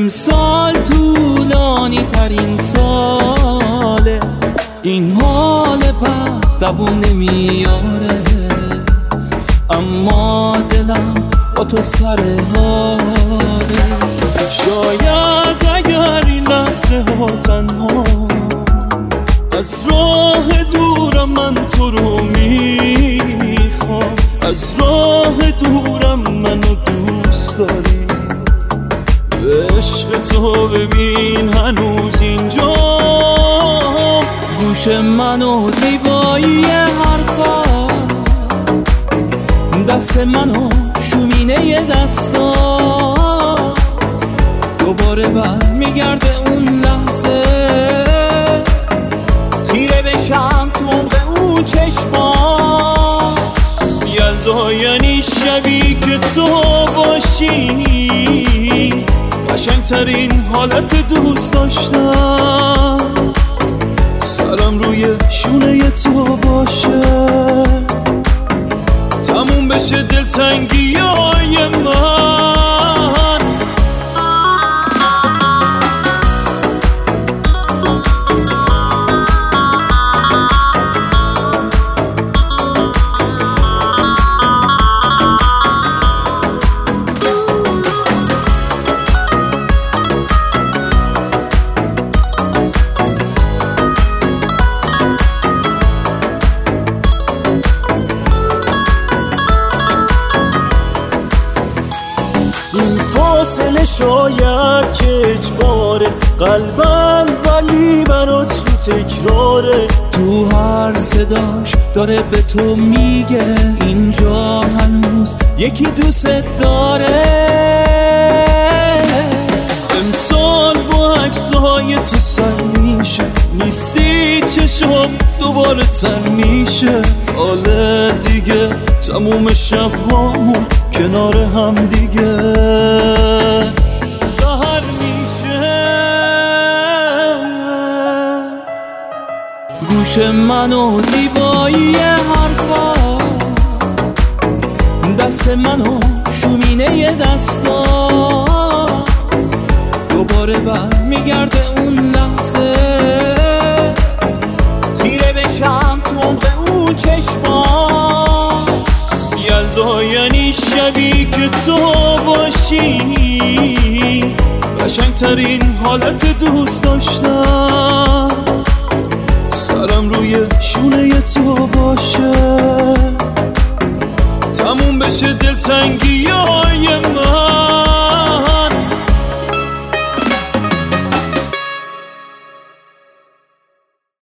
امسال طولانی ترین ساله، این حال بد دوام نمیاره، اما دلم با تو سر حاله. شاید اگر این لحظه ها تنها از راه دورم، من تو رو میخوام، از راه دورم منو دوست داری. عشق تو ببین هنوز اینجا، گوش منو زیبایی حرفا، دست منو شومینه دستا، دوباره برمیگرده اون لحظه، خیره بشم تو عمق اون چشما. یلدا یعنی شبی که تو باشی، قشنگترین حالت دوست داشتم، سرم روی شونه تو باشه، تموم بشه دلتنگی های من. این فاصله شاید که اجباره، قلبم ولی برات رو تکراره، تو هر صداش داره به تو میگه اینجا هنوز یکی دوست داره. امسال با عکسهای تو سر میشه، نیستی چشم دوباره تر میشه، سال دیگه تموم شبهامون کنار هم دیگه سهر میشه. گوش منو زیبایی حرفا، دست منو شومینه دستا، دوباره برمیگرده اون لحظه، خیره بشم تو عمق اون چشما. یلدا یعنی شبی که تو باشی، قشنگترین حالت دوست داشتم، سرم روی شونه تو باشه، تموم بشه دلتنگی های من.